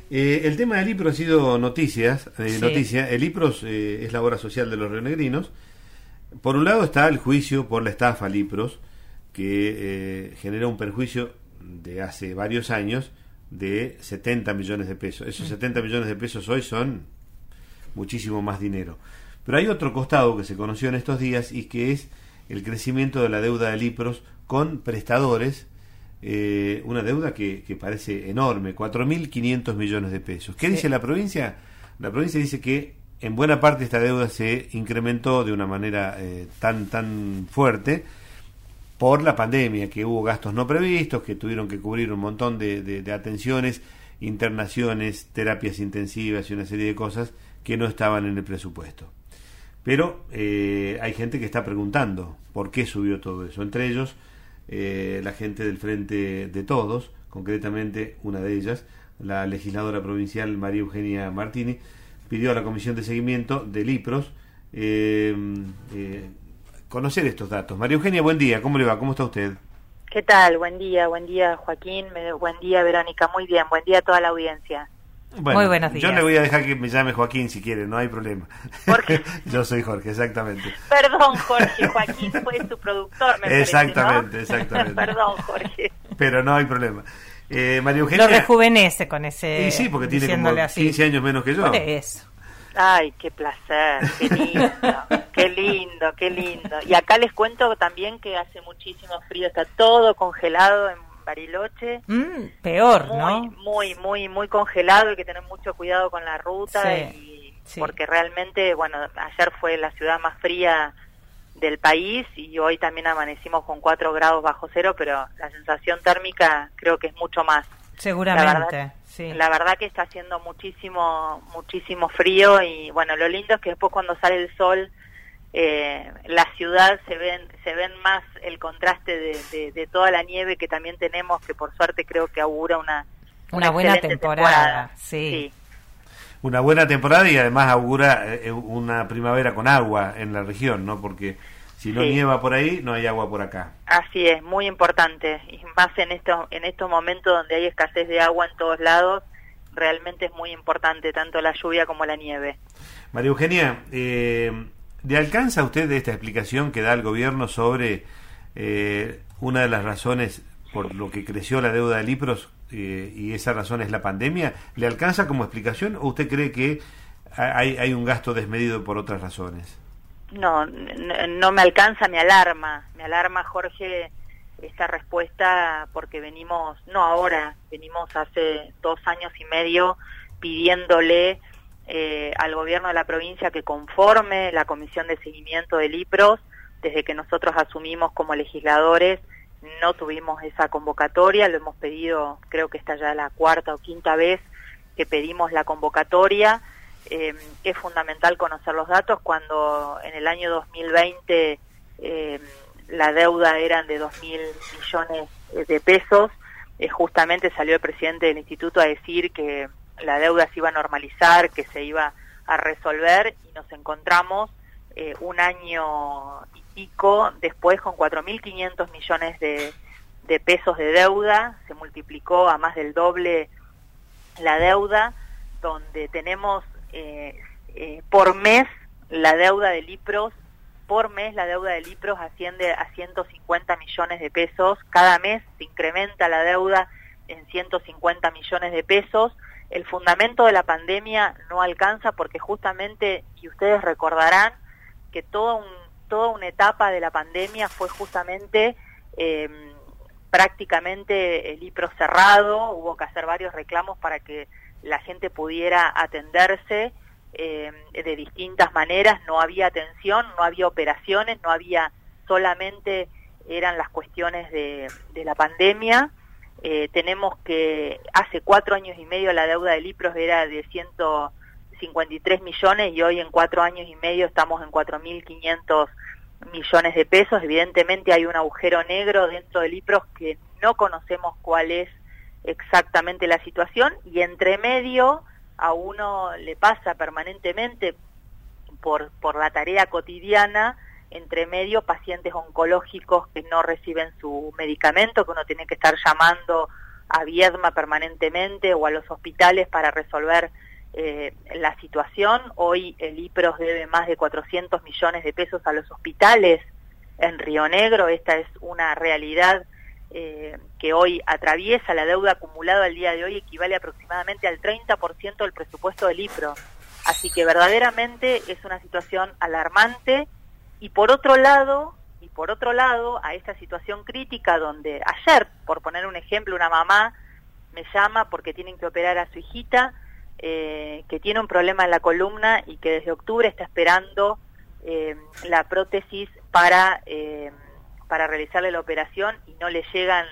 El tema del IPRO ha sido noticia. Sí. El IPRO es la obra social de los rionegrinos. Por un lado está el juicio por la estafa al IPROS, que genera un perjuicio de hace varios años de 70 millones de pesos. Esos 70 millones de pesos hoy son muchísimo más dinero. Pero hay otro costado que se conoció en estos días y que es el crecimiento de la deuda del IPROS con prestadores, una deuda que parece enorme, 4.500 millones de pesos. ¿Qué dice la provincia? La provincia dice que en buena parte esta deuda se incrementó de una manera tan fuerte por la pandemia, que hubo gastos no previstos, que tuvieron que cubrir un montón de atenciones, internaciones, terapias intensivas y una serie de cosas que no estaban en el presupuesto. Pero hay gente que está preguntando por qué subió todo eso. Entre ellos, la gente del Frente de Todos, concretamente una de ellas, la legisladora provincial María Eugenia Martini, pidió a la Comisión de Seguimiento del IPROS conocer estos datos. María Eugenia, buen día, ¿cómo le va? ¿Cómo está usted? ¿Qué tal? Buen día Joaquín, buen día Verónica, muy bien, buen día a toda la audiencia. Bueno, muy buenos días. Yo le voy a dejar que me llame Joaquín si quiere, no hay problema. Jorge. Yo soy Jorge, exactamente. Perdón, Jorge, Joaquín fue su productor, me exactamente, parece, ¿no? Exactamente. Perdón, Jorge. Pero no hay problema. María Eugenia... Lo rejuvenece con ese... Y sí, porque tiene como 15 años menos que yo. Por eso. Ay, qué placer, qué lindo, qué lindo, qué lindo. Y acá les cuento también que hace muchísimo frío, está todo congelado en Bariloche. Peor, muy, ¿no? Muy congelado, hay que tener mucho cuidado con la ruta Sí. porque realmente, bueno, ayer fue la ciudad más fría del país y hoy también amanecimos con 4 grados bajo cero, pero la sensación térmica creo que es mucho más. Seguramente, la verdad que está haciendo muchísimo frío y bueno, lo lindo es que después cuando sale el sol la ciudad se ven más el contraste de toda la nieve que también tenemos, que por suerte creo que augura una buena temporada. Sí. Una buena temporada y además augura una primavera con agua en la región, ¿no? Porque si no nieva por ahí, no hay agua por acá. Así es, muy importante, y más en estos momentos donde hay escasez de agua en todos lados, realmente es muy importante tanto la lluvia como la nieve. María Eugenia, ¿le alcanza a usted esta explicación que da el gobierno sobre una de las razones por lo que creció la deuda del IPROS y esa razón es la pandemia? ¿Le alcanza como explicación o usted cree que hay un gasto desmedido por otras razones? No me alcanza, me alarma, Jorge, esta respuesta, porque venimos hace 2 años y medio pidiéndole al gobierno de la provincia que conforme la comisión de seguimiento del IPROS. Desde que nosotros asumimos como legisladores no tuvimos esa convocatoria, lo hemos pedido, creo que esta ya la 4ª o 5ª vez que pedimos la convocatoria. Es fundamental conocer los datos cuando en el año 2020 la deuda eran de 2.000 millones de pesos. Justamente salió el presidente del instituto a decir que la deuda se iba a normalizar, que se iba a resolver, y nos encontramos un año y pico después con 4.500 millones de pesos de deuda. Se multiplicó a más del doble la deuda, donde tenemos por mes la deuda del IPROS, asciende a 150 millones de pesos. Cada mes se incrementa la deuda en 150 millones de pesos. El fundamento de la pandemia no alcanza porque justamente, y ustedes recordarán, que toda una etapa de la pandemia fue justamente prácticamente el IPROS cerrado. Hubo que hacer varios reclamos para que la gente pudiera atenderse de distintas maneras. No había atención, no había operaciones, no había, solamente eran las cuestiones de la pandemia. Tenemos que hace 4 años y medio la deuda del IPROS era de 153 millones y hoy en 4 años y medio estamos en 4.500 millones de pesos. Evidentemente hay un agujero negro dentro del IPROS que no conocemos cuál es exactamente la situación, y entre medio a uno le pasa permanentemente por la tarea cotidiana, entre medio pacientes oncológicos que no reciben su medicamento, que uno tiene que estar llamando a Viedma permanentemente o a los hospitales para resolver la situación. Hoy el IPROS debe más de 400 millones de pesos a los hospitales en Río Negro. Esta es una realidad que hoy atraviesa. La deuda acumulada al día de hoy equivale aproximadamente al 30% del presupuesto del IPROS. Así que verdaderamente es una situación alarmante. Y por otro lado, a esta situación crítica donde ayer, por poner un ejemplo, una mamá me llama porque tienen que operar a su hijita, que tiene un problema en la columna y que desde octubre está esperando la prótesis para realizarle la operación y no le llegan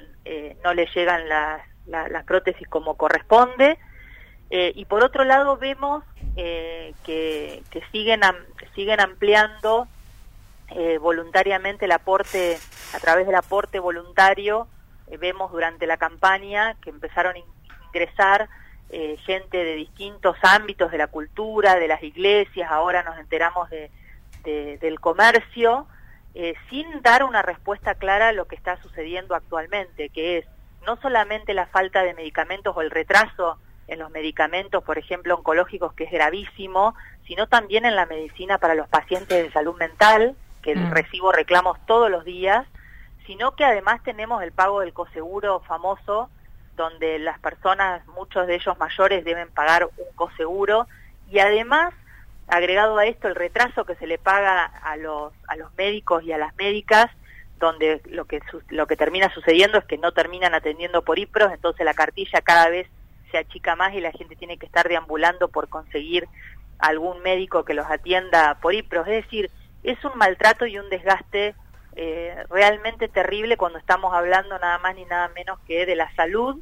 las prótesis como corresponde. Y por otro lado vemos que siguen ampliando voluntariamente el aporte, a través del aporte voluntario. Vemos durante la campaña que empezaron a ingresar gente de distintos ámbitos de la cultura, de las iglesias, ahora nos enteramos del comercio, sin dar una respuesta clara a lo que está sucediendo actualmente, que es no solamente la falta de medicamentos o el retraso en los medicamentos, por ejemplo, oncológicos, que es gravísimo, sino también en la medicina para los pacientes de salud mental, que recibo reclamos todos los días, sino que además tenemos el pago del coseguro famoso, donde las personas, muchos de ellos mayores, deben pagar un coseguro, y además, agregado a esto, el retraso que se le paga a los médicos y a las médicas, donde lo que termina sucediendo es que no terminan atendiendo por IPROS, entonces la cartilla cada vez se achica más y la gente tiene que estar deambulando por conseguir algún médico que los atienda por IPROS. Es decir, es un maltrato y un desgaste realmente terrible cuando estamos hablando nada más ni nada menos que de la salud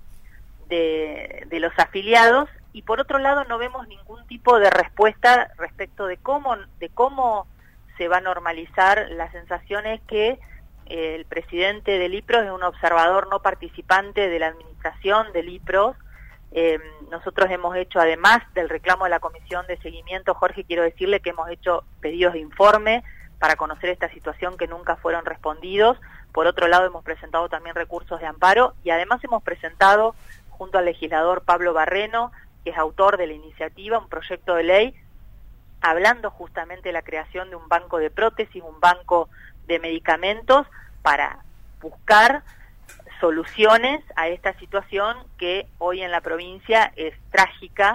de los afiliados, y por otro lado no vemos ningún tipo de respuesta respecto de cómo se va a normalizar. La sensación es que el presidente del IPROS es un observador no participante de la administración del IPROS. Nosotros hemos hecho, además del reclamo de la comisión de seguimiento, Jorge, quiero decirle que hemos hecho pedidos de informe para conocer esta situación que nunca fueron respondidos. Por otro lado, hemos presentado también recursos de amparo y además hemos presentado, junto al legislador Pablo Barreno, que es autor de la iniciativa, un proyecto de ley hablando justamente de la creación de un banco de prótesis, un banco de medicamentos, para buscar soluciones a esta situación que hoy en la provincia es trágica,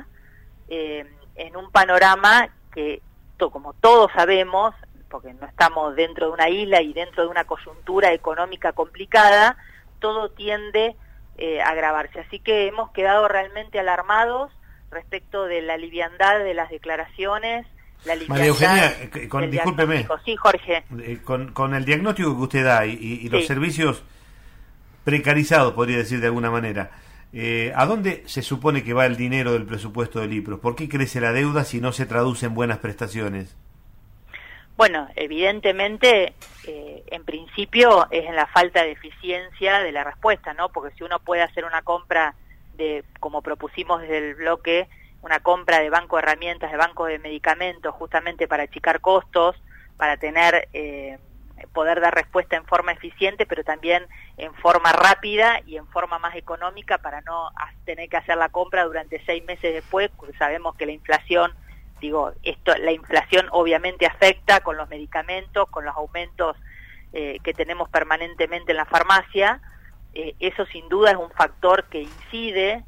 en un panorama que, como todos sabemos, porque no estamos dentro de una isla y dentro de una coyuntura económica complicada, todo tiende a agravarse. Así que hemos quedado realmente alarmados respecto de la liviandad de las declaraciones, la liviandad. María Eugenia, discúlpeme. Sí, Jorge. Con el diagnóstico que usted da y los servicios precarizados, podría decir de alguna manera, ¿a dónde se supone que va el dinero del presupuesto del IPROS? ¿Por qué crece la deuda si no se traduce en buenas prestaciones? Bueno, evidentemente, en principio es en la falta de eficiencia de la respuesta, ¿no? Porque si uno puede hacer una compra como propusimos desde el bloque, una compra de banco de herramientas, de banco de medicamentos, justamente para achicar costos, para tener poder dar respuesta en forma eficiente, pero también en forma rápida y en forma más económica, para no tener que hacer la compra durante 6 meses después, porque sabemos que la inflación, la inflación obviamente afecta con los medicamentos, con los aumentos que tenemos permanentemente en la farmacia. Eso sin duda es un factor que incide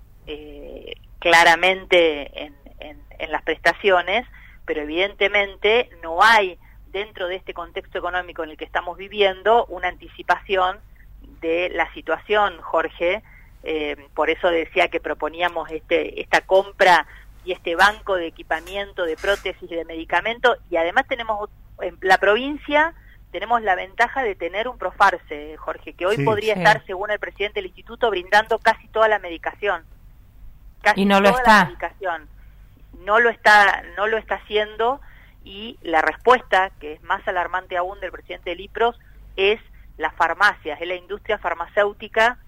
claramente en las prestaciones, pero evidentemente no hay, dentro de este contexto económico en el que estamos viviendo, una anticipación de la situación, Jorge. Por eso decía que proponíamos esta compra y este banco de equipamiento, de prótesis y de medicamentos, y además tenemos en la provincia tenemos la ventaja de tener un Profarse, Jorge, que hoy podría estar, según el presidente del instituto, brindando casi toda la medicación. Y no lo está. Medicación. No lo está haciendo, y la respuesta, que es más alarmante aún, del presidente del IPROS, es las farmacias, es la industria farmacéutica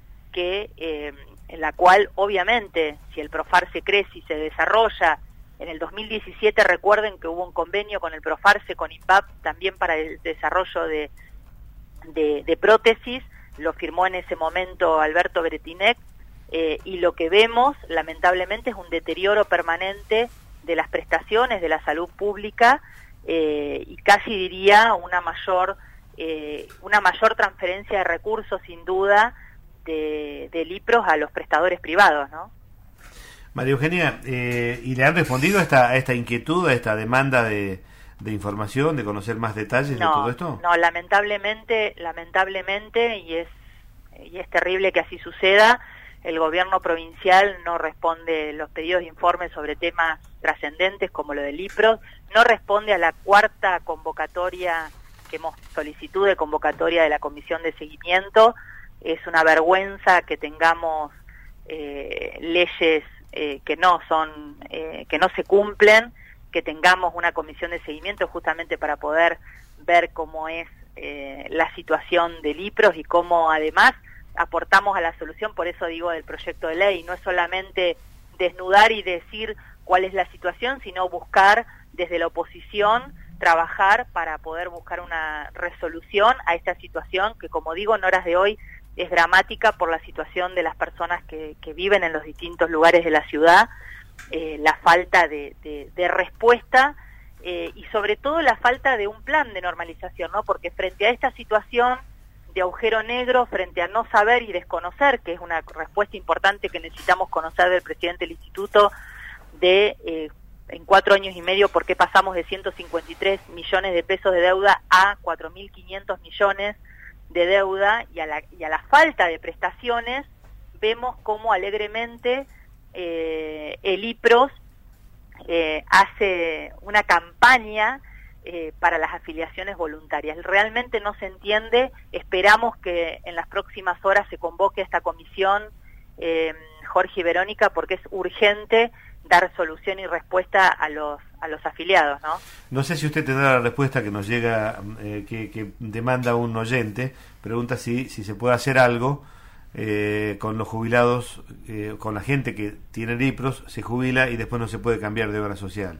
en la cual, obviamente, si el Profarse crece y se desarrolla. En el 2017 recuerden que hubo un convenio con el Profarse, con INVAP, también para el desarrollo de prótesis. Lo firmó en ese momento Alberto Bretinec, y lo que vemos, lamentablemente, es un deterioro permanente de las prestaciones de la salud pública, y casi diría una mayor transferencia de recursos, sin duda, de Lipros a los prestadores privados, ¿no? María Eugenia, ¿y le han respondido a esta inquietud, a esta demanda de información, de conocer más detalles de todo esto? No, lamentablemente, y es terrible que así suceda. El gobierno provincial no responde los pedidos de informes sobre temas trascendentes como lo de Lipros, no responde a la cuarta convocatoria solicitud de convocatoria de la Comisión de Seguimiento. Es una vergüenza que tengamos leyes que no se cumplen, que tengamos una comisión de seguimiento justamente para poder ver cómo es la situación de Lipros y cómo además aportamos a la solución. Por eso digo del proyecto de ley, no es solamente desnudar y decir cuál es la situación, sino buscar desde la oposición, trabajar para poder buscar una resolución a esta situación que, como digo, en horas de hoy es dramática por la situación de las personas que viven en los distintos lugares de la ciudad, la falta de respuesta y sobre todo la falta de un plan de normalización, ¿no? Porque frente a esta situación de agujero negro, frente a no saber y desconocer, que es una respuesta importante que necesitamos conocer del presidente del instituto, en 4 años y medio, por qué pasamos de 153 millones de pesos de deuda a 4.500 millones de deuda, y a la falta de prestaciones, vemos cómo alegremente el IPROS hace una campaña para las afiliaciones voluntarias. Realmente no se entiende. Esperamos que en las próximas horas se convoque a esta comisión, Jorge y Verónica, porque es urgente dar solución y respuesta a los afiliados, ¿no? No sé si usted tendrá la respuesta que nos llega, que demanda un oyente. Pregunta si se puede hacer algo con los jubilados, con la gente que tiene Lipros, se jubila y después no se puede cambiar de obra social.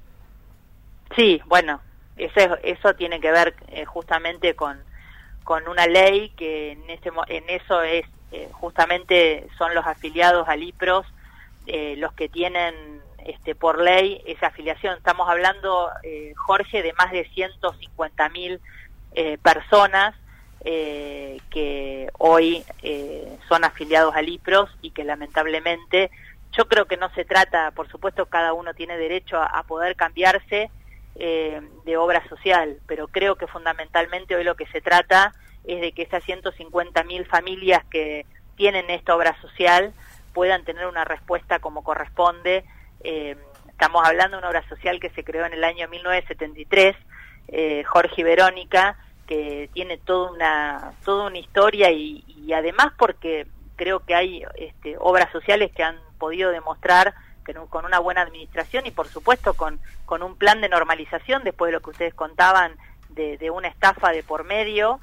Sí, bueno, eso tiene que ver justamente con una ley que en eso es justamente son los afiliados a Lipros los que tienen por ley esa afiliación. Estamos hablando, Jorge, de más de 150.000 personas que hoy son afiliados a Lipros y que lamentablemente, yo creo que no se trata, por supuesto cada uno tiene derecho a poder cambiarse de obra social, pero creo que fundamentalmente hoy lo que se trata es de que esas 150.000 familias que tienen esta obra social puedan tener una respuesta como corresponde. Estamos hablando de una obra social que se creó en el año 1973, Jorge y Verónica, que tiene toda una historia y además porque creo que hay obras sociales que han podido demostrar que con una buena administración y por supuesto con un plan de normalización, después de lo que ustedes contaban de una estafa de por medio,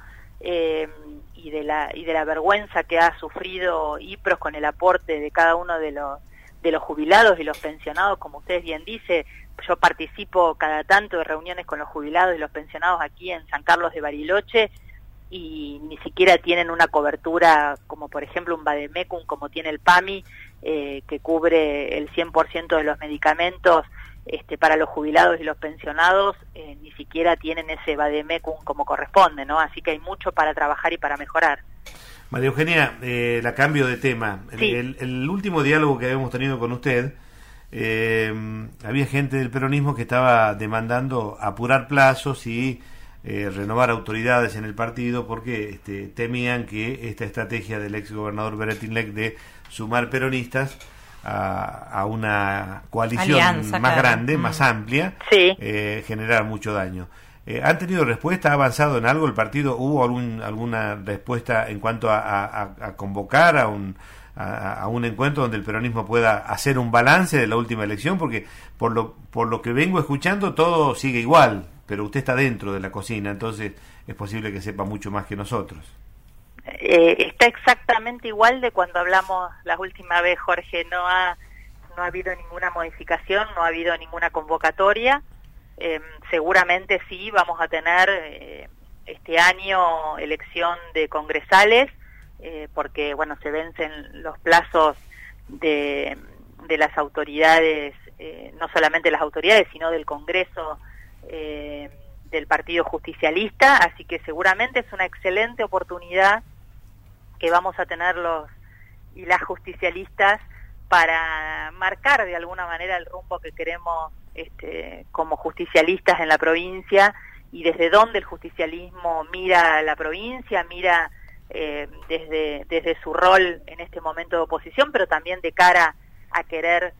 y de la vergüenza que ha sufrido IPROS con el aporte de cada uno de los jubilados y los pensionados. Como ustedes bien dice, yo participo cada tanto de reuniones con los jubilados y los pensionados aquí en San Carlos de Bariloche y ni siquiera tienen una cobertura como por ejemplo un Vademecum como tiene el PAMI, que cubre el 100% de los medicamentos para los jubilados y los pensionados. Ni siquiera tienen ese Vademecum como corresponde, ¿no? Así que hay mucho para trabajar y para mejorar. María Eugenia, la cambio de tema. Sí. El último diálogo que habíamos tenido con usted, había gente del peronismo que estaba demandando apurar plazos y renovar autoridades en el partido porque temían que esta estrategia del ex gobernador Beretinlec de sumar peronistas a una coalición alianza, más grande, más amplia, sí, generar mucho daño. ¿Han tenido respuesta? ¿Ha avanzado en algo el partido? ¿Hubo alguna respuesta en cuanto a convocar a un encuentro donde el peronismo pueda hacer un balance de la última elección? Porque por lo que vengo escuchando todo sigue igual, pero usted está dentro de la cocina, entonces es posible que sepa mucho más que nosotros. Está exactamente igual de cuando hablamos la última vez, Jorge. No ha habido ninguna modificación, no ha habido ninguna convocatoria. Seguramente sí vamos a tener este año elección de congresales, porque bueno, se vencen los plazos de las autoridades, no solamente las autoridades, sino del Congreso del Partido Justicialista, así que seguramente es una excelente oportunidad que vamos a tener los y las justicialistas para marcar de alguna manera el rumbo que queremos como justicialistas en la provincia, y desde dónde el justicialismo mira la provincia, mira desde su rol en este momento de oposición, pero también de cara a querer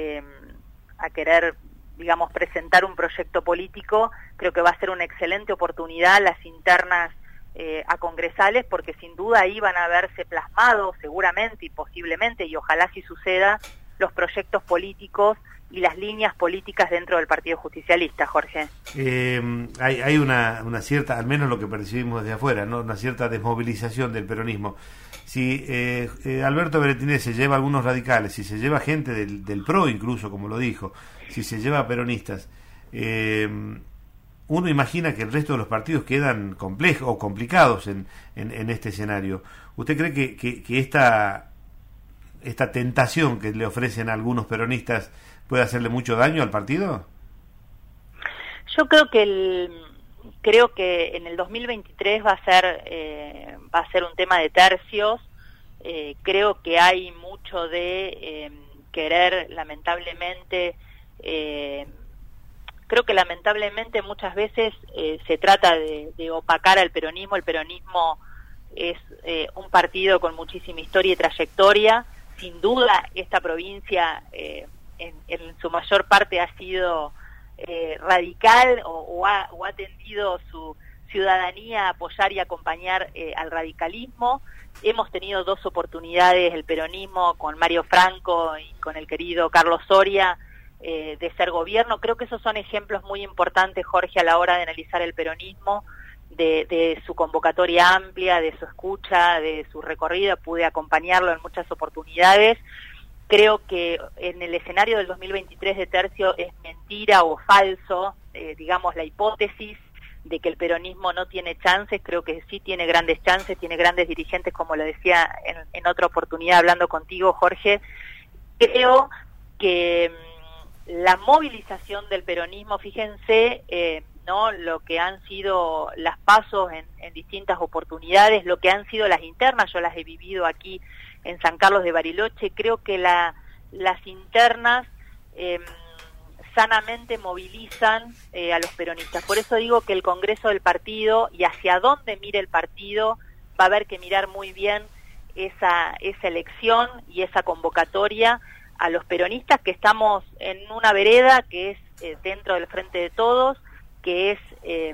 digamos, presentar un proyecto político. Creo que va a ser una excelente oportunidad las internas a congresales, porque sin duda ahí van a verse plasmados seguramente y posiblemente, y ojalá así suceda, los proyectos políticos y las líneas políticas dentro del Partido Justicialista, Jorge. Hay una cierta, al menos lo que percibimos desde afuera, ¿no? Una cierta desmovilización del peronismo. Si Alberto Beretinez se lleva a algunos radicales, si se lleva gente del PRO incluso, como lo dijo, si se lleva a peronistas, uno imagina que el resto de los partidos quedan complejos o complicados en este escenario. ¿Usted cree que esta tentación que le ofrecen a algunos peronistas puede hacerle mucho daño al partido? Yo creo que en el 2023 va a ser un tema de tercios. Creo que hay mucho de querer, lamentablemente, creo que lamentablemente muchas veces se trata de opacar al peronismo. El peronismo es un partido con muchísima historia y trayectoria. Sin duda, esta provincia en su mayor parte ha sido radical o ha tendido su ciudadanía a apoyar y acompañar al radicalismo. Hemos tenido dos oportunidades, el peronismo con Mario Franco y con el querido Carlos Soria, de ser gobierno. Creo que esos son ejemplos muy importantes, Jorge, a la hora de analizar el peronismo, de su convocatoria amplia, de su escucha, de su recorrido. Pude acompañarlo en muchas oportunidades. Creo que en el escenario del 2023 de tercio es mentira o falso, digamos, la hipótesis de que el peronismo no tiene chances. Creo que sí tiene grandes chances, tiene grandes dirigentes, como lo decía en otra oportunidad hablando contigo, Jorge. Creo que la movilización del peronismo, fíjense, ¿no? Lo que han sido las pasos en distintas oportunidades, lo que han sido las internas, yo las he vivido aquí en San Carlos de Bariloche. Creo que las internas sanamente movilizan a los peronistas. Por eso digo que el Congreso del partido y hacia dónde mire el partido va a haber que mirar muy bien esa elección y esa convocatoria a los peronistas, que estamos en una vereda que es dentro del Frente de Todos, que es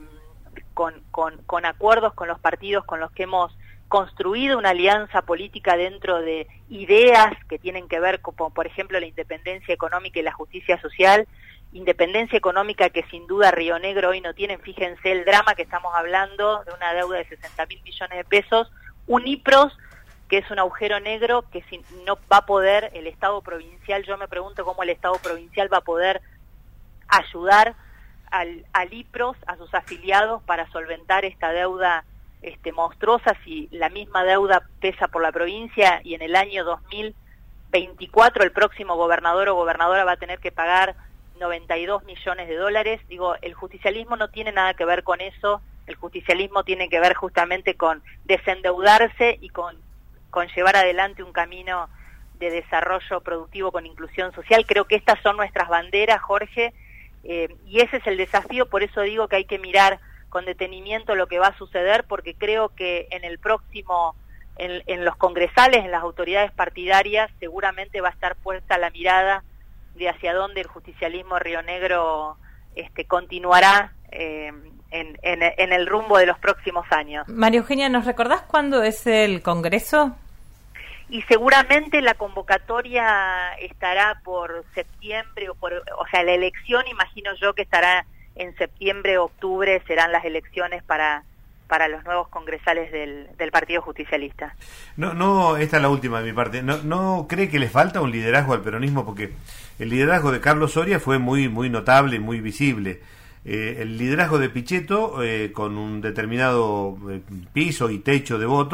con acuerdos con los partidos con los que hemos construido una alianza política dentro de ideas que tienen que ver con, por ejemplo, la independencia económica y la justicia social. Independencia económica que sin duda Río Negro hoy no tienen. Fíjense el drama que estamos hablando de una deuda de 60.000 millones de pesos, un IPROS que es un agujero negro que no va a poder el Estado provincial. Yo me pregunto cómo el Estado provincial va a poder ayudar al IPROS, a sus afiliados, para solventar esta deuda monstruosa, si la misma deuda pesa por la provincia, y en el año 2024 el próximo gobernador o gobernadora va a tener que pagar 92 millones de dólares. Digo, el justicialismo no tiene nada que ver con eso. El justicialismo tiene que ver justamente con desendeudarse y con llevar adelante un camino de desarrollo productivo con inclusión social. Creo que estas son nuestras banderas, Jorge, y ese es el desafío. Por eso digo que hay que mirar con detenimiento lo que va a suceder, porque creo que en el próximo, en los congresales, en las autoridades partidarias, seguramente va a estar puesta la mirada de hacia dónde el justicialismo Río Negro continuará en el rumbo de los próximos años. María Eugenia, ¿nos recordás cuándo es el Congreso? Y seguramente la convocatoria estará por septiembre, o sea, la elección, imagino yo que estará en septiembre, octubre, serán las elecciones para los nuevos congresales del Partido Justicialista. No, esta es la última de mi parte. ¿No cree que le falta un liderazgo al peronismo? Porque el liderazgo de Carlos Soria fue muy notable y muy visible. El liderazgo de Pichetto, con un determinado piso y techo de votos,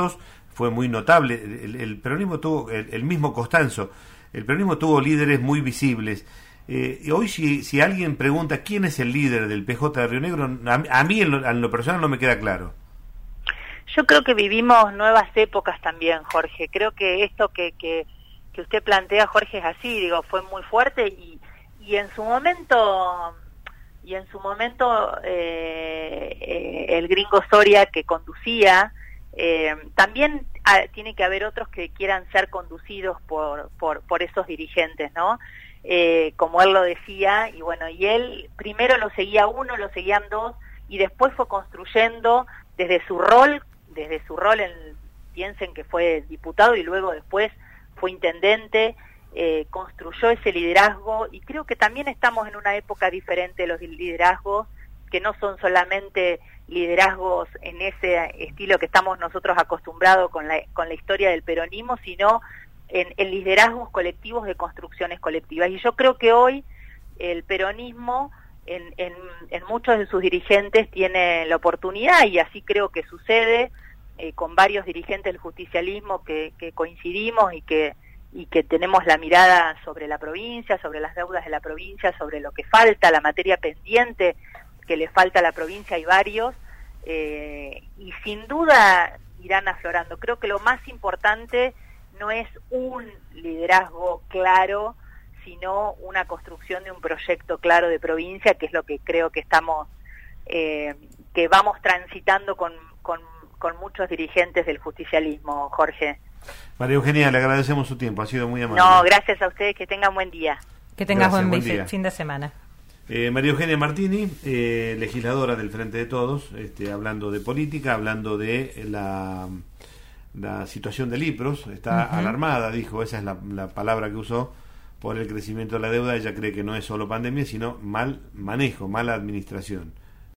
fue muy notable. El peronismo tuvo, el mismo Costanzo, el peronismo tuvo líderes muy visibles. Y hoy si alguien pregunta quién es el líder del PJ de Río Negro, a mí en lo personal no me queda claro. Yo creo que vivimos nuevas épocas también, Jorge. Creo que esto que usted plantea, Jorge, es así, digo, fue muy fuerte y en su momento el gringo Soria que conducía, también tiene que haber otros que quieran ser conducidos por esos dirigentes, ¿no? Como él lo decía, y bueno, y él primero lo seguía uno, lo seguían dos, y después fue construyendo desde su rol, piensen que fue diputado y luego después fue intendente, construyó ese liderazgo, y creo que también estamos en una época diferente de los liderazgos, que no son solamente liderazgos en ese estilo que estamos nosotros acostumbrados con la historia del peronismo, sino en liderazgos colectivos de construcciones colectivas. Y yo creo que hoy el peronismo en muchos de sus dirigentes tiene la oportunidad, y así creo que sucede con varios dirigentes del justicialismo que coincidimos y que tenemos la mirada sobre la provincia, sobre las deudas de la provincia, sobre lo que falta, la materia pendiente que le falta a la provincia, hay varios, y sin duda irán aflorando. Creo que lo más importante no es un liderazgo claro, sino una construcción de un proyecto claro de provincia, que es lo que creo que estamos, que vamos transitando con muchos dirigentes del justicialismo, Jorge. María Eugenia, le agradecemos su tiempo, ha sido muy amable. No, gracias a ustedes, que tengan buen día. Que tengas Gracias, buen día. fin de semana. María Eugenia Martini, legisladora del Frente de Todos, hablando de política, hablando de la situación del IPROS, está alarmada, dijo, esa es la palabra que usó, por el crecimiento de la deuda. Ella cree que no es solo pandemia, sino mal manejo, mala administración.